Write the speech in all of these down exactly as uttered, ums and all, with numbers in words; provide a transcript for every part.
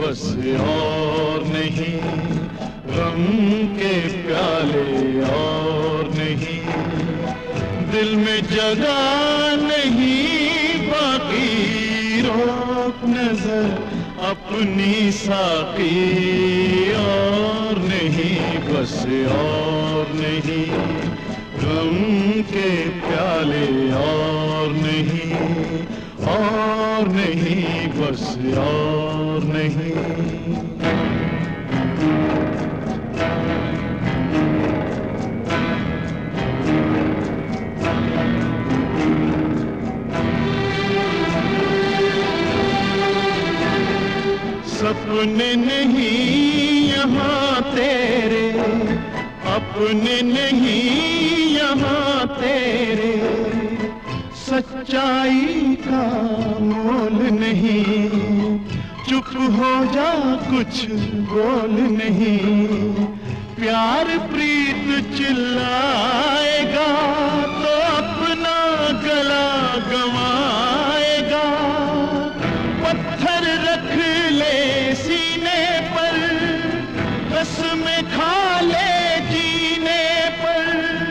बस और नहीं, गम के प्याले और नहीं, दिल में जगह नहीं बाकी, रोक नजर अपनी साकी और नहीं, बस और नहीं, गम के प्याले और नहीं, और नहीं, बस और नहीं। सपने नहीं यहाँ तेरे, अपने नहीं यहाँ तेरे, सच्चाई का मोल नहीं, चुप हो जा कुछ बोल नहीं, प्यार प्रीत चिल्लाएगा तो अपना गला गवाएगा, पत्थर रख ले सीने पर, कसमें खा ले जीने पर,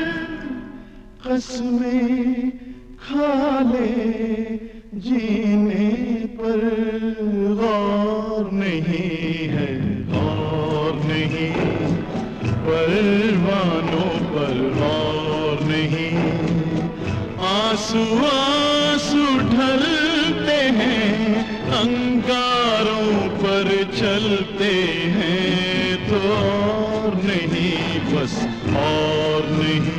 कसमें खा ले जीने पर, गौर नहीं है गौर नहीं, परवानों पर गौर नहीं, आंसू आंसू ढलते हैं, अंगारों पर चलते हैं, तो और नहीं, बस और नहीं।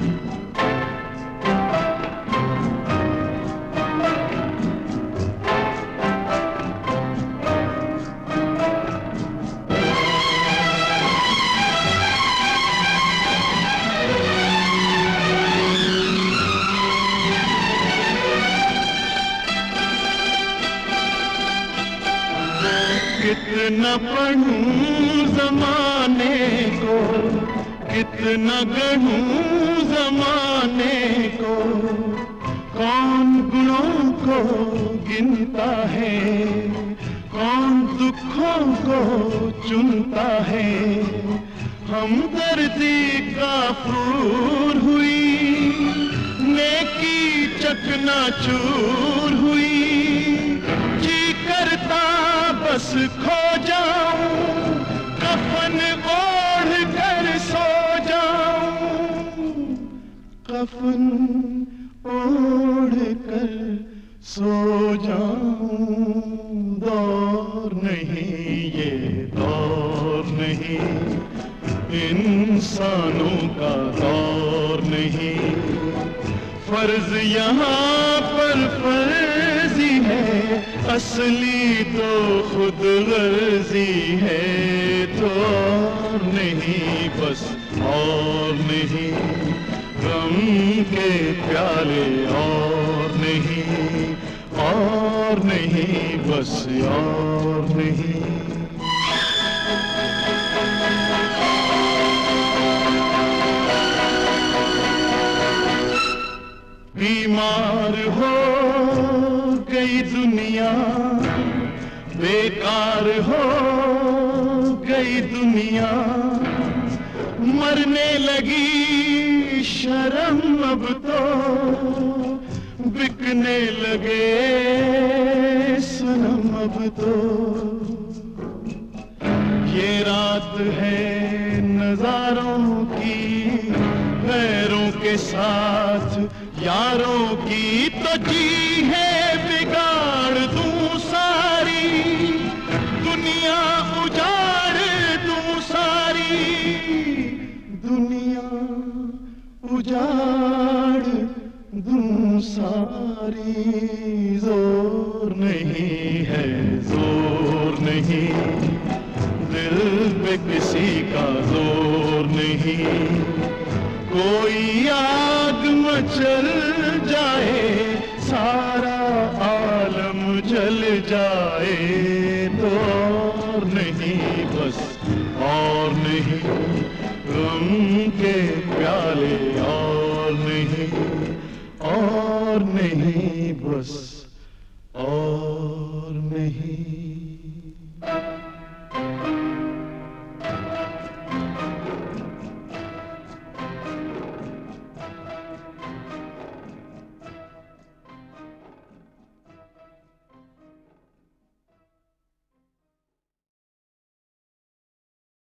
कितना पढ़ूं ज़माने को, कितना गढ़ूं ज़माने को, कौन गुणों को गिनता है, कौन दुखों को चुनता है, हमदर्दी का फूल हुई, नेकी चकनाचूर हुई, जी करता बस खो जाऊं, कफन ओढ़ कर सो जाऊं, कफन ओढ़ कर सो जाऊं, दौर नहीं ये दौर नहीं, इंसानों का दौर नहीं, फर्ज यहाँ पर फर्जी है, असली तो खुद गर्जी है, तो और नहीं, बस और नहीं, गम के प्याले और नहीं, और नहीं, बस और नहीं। बीमार हो गई दुनिया, बेकार हो गई दुनिया, मरने लगी शर्म अब तो, बिकने लगे सनम अब तो, ये रात है नजारों की, गैरों के साथ यारों की, तो जी है बिगाड़ दूं सारी, दुनिया उजाड़ दूं सारी, दुनिया उजाड़ दूं सारी, जोर नहीं है जोर नहीं, दिल पे किसी का जोर नहीं, कोई आग मचल जाए, सारा आलम जल जाए, तो और नहीं, बस और नहीं, गम के प्याले और नहीं, और नहीं, बस